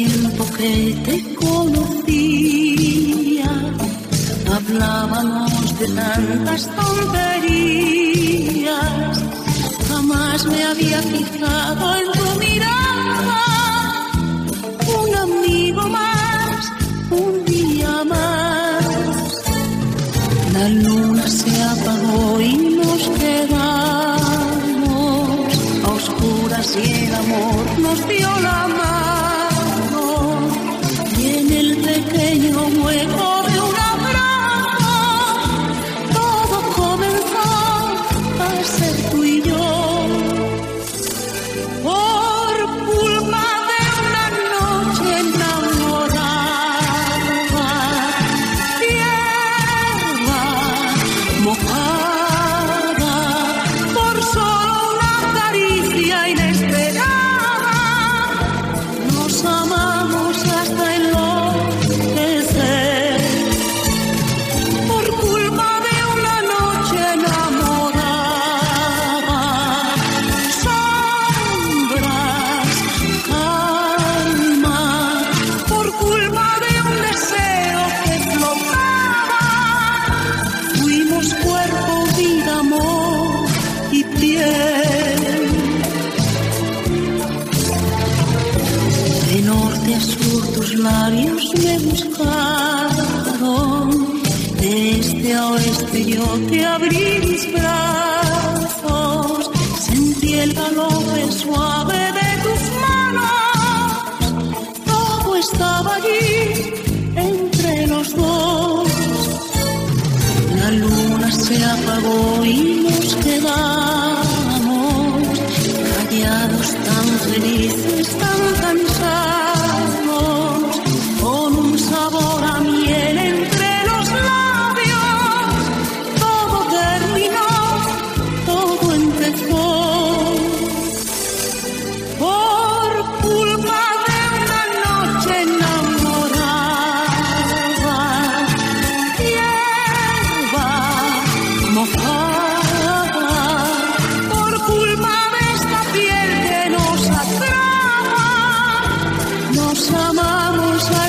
tiempo que te conocía, hablábamos de tantas tonterías. Jamás me había fijado en tu mirada. Un amigo más, un día más. La luna se apagó y nos quedamos a oscuras y el amor nos dio la mano. Y en el pequeño hueco de un abrazo todo comenzó a ser tú y yo. Por culpa de una noche enamorada, tierra mojada, por solo una caricia inesperada, nos amamos hasta enloquecer. Por culpa de una noche enamorada, sombras, calma, por culpa de un deseo que flotaba, fuimos cuerpo, vida, amor y piel. De norte a sur tus labios me buscaron, de este a oeste yo te abrí mis brazos, sentí el galope suave de tus manos, todo estaba allí entre los dos. La luna se apagó y nos quedamos callados, tan felices, tan cansados, con un sabor a miel entre los labios. Todo terminó, todo empezó. Por culpa de una noche enamorada, tierra mojada, por culpa de esta piel que nos atrapa, nos amamos